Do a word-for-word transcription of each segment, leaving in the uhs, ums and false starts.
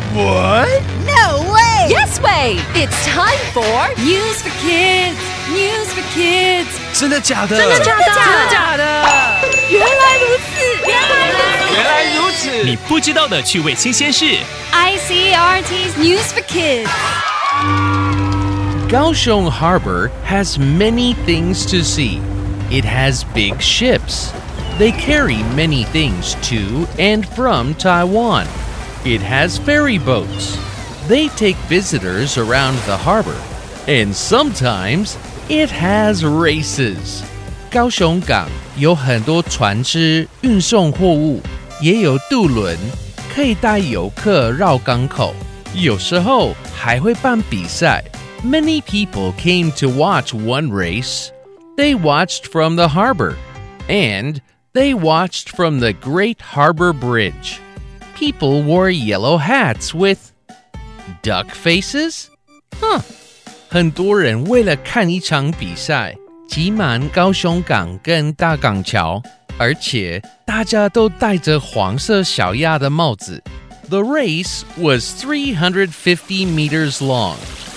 What? No way! Yes way! It's time for News for Kids! News for Kids! 真的假的？ 真的假的？真的假的？原来如此！原来如此！ 原来如此！ 你不知道的趣味新鲜事 I C R T's News for Kids! Kaohsiung Harbor has many things to see. It has big ships. They carry many things to and from Taiwan. It has ferry boats. They take visitors around the harbor. And sometimes it has races. 高雄港有很多船只运送货物，也有渡轮可以带游客绕港口。有时候还会办比赛。Many people came to watch one race. They watched from the harbor, and they watched from the Great Harbor Bridge. People wore yellow hats with duck faces? Huh. 很多人为了看一场比赛，挤满高雄港跟大港桥，而且大家都戴着黄色小鸭的帽子。The race was three hundred fifty meters long.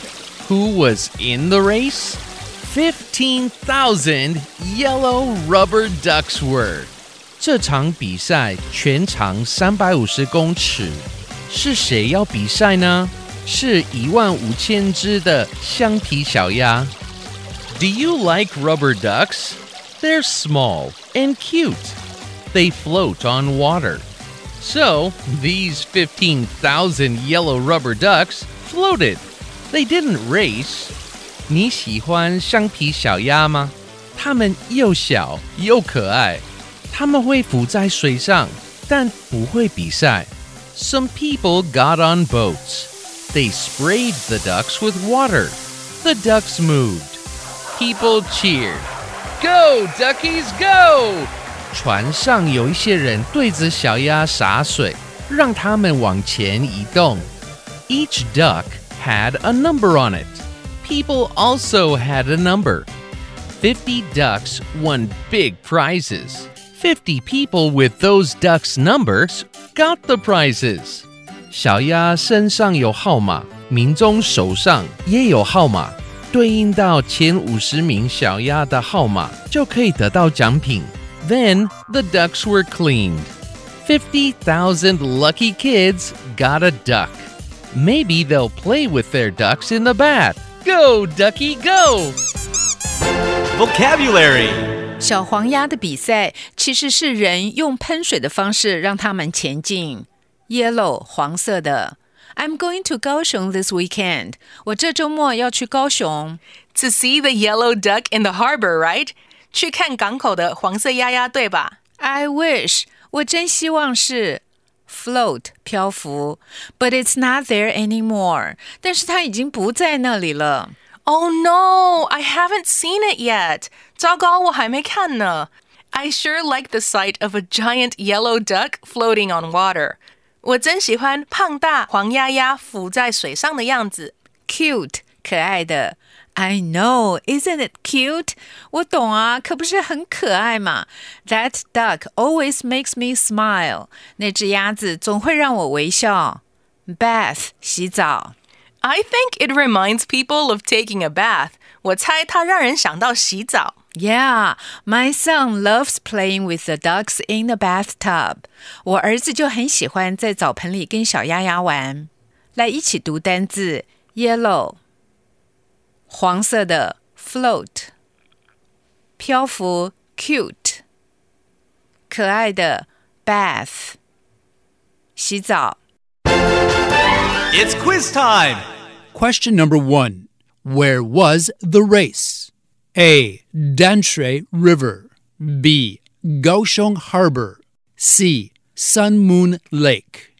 Who was in the race? fifteen thousand yellow rubber ducks were. 这场比赛全长三百五十公尺，是谁要比赛呢？是一万五千只的橡皮小鸭。Do you like rubber ducks? They're small and cute. They float on water. So, these fifteen thousand yellow rubber ducks floated. They didn't race. 你喜欢橡皮小鸭吗？它们又小又可爱。它们会浮在水上，但不会比赛。Some people got on boats. They sprayed the ducks with water. The ducks moved. People cheered. Go, duckies, go! 船上有一些人对着小鸭洒水，让它们往前移动。Each duck had a number on it. People also had a number. Fifty ducks won big prizes. Fifty people with those ducks' numbers got the prizes. 小鸭身上有号码，民众手上也有号码，对应到前五十名小鸭的号码，就可以得到奖品。Then the ducks were cleaned. Fifty thousand lucky kids got a duck. Maybe they'll play with their ducks in the bath. Go, ducky, go! Vocabulary. 小黄鸭的比赛其实是人用喷水的方式让它们前进。Yellow 黄色的。I'm going to 高雄 this weekend. 我这周末要去高雄。 To see the yellow duck in the harbor, right? 去看港口的黄色鸭鸭，对吧？ I wish 我真希望是 float 漂浮 But it's not there anymore. 但是它已经不在那里了。 Oh no, I haven't seen it yet. 糟糕，我还没看呢。I sure like the sight of a giant yellow duck floating on water. 我真喜欢胖大黄鸭鸭浮在水上的样子。 Cute 可爱的。I know, isn't it cute? 我懂啊，可不是很可爱嘛。That duck always makes me smile. 那只鸭子总会让我微笑。Bath 洗澡。 I think it reminds people of taking a bath. 我猜它让人想到洗澡。 Yeah, my son loves playing with the ducks in the bathtub. 我儿子就很喜欢在澡盆里跟小鸭鸭玩。来一起读单字 Yellow 黄色的 float 漂浮 cute 可爱的 bath 洗澡。 It's quiz time. Question number one. Where was the race? A. Danshui River. B. Kaohsiung Harbor. C. Sun Moon Lake.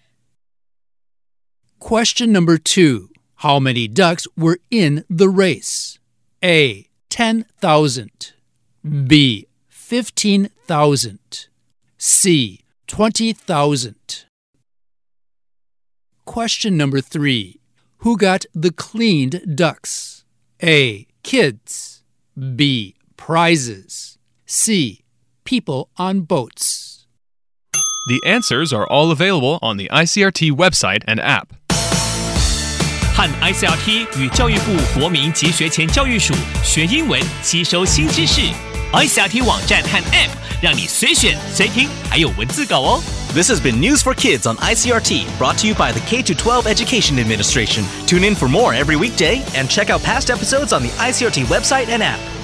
Question number two. How many ducks were in the race? A. ten thousand. B. fifteen thousand. C. twenty thousand. Question number three. Who got the cleaned ducks? A. Kids. B. Prizes. C. People on boats. The answers are all available on the I C R T website and app. 和 I C R T 与教育部国民及学前教育署学英文，吸收新知识。I C R T 网站和 App 让你随选随听，还有文字稿哦。 This has been News for Kids on I C R T, brought to you by the K through twelve Education Administration. Tune in for more every weekday and check out past episodes on the I C R T website and app.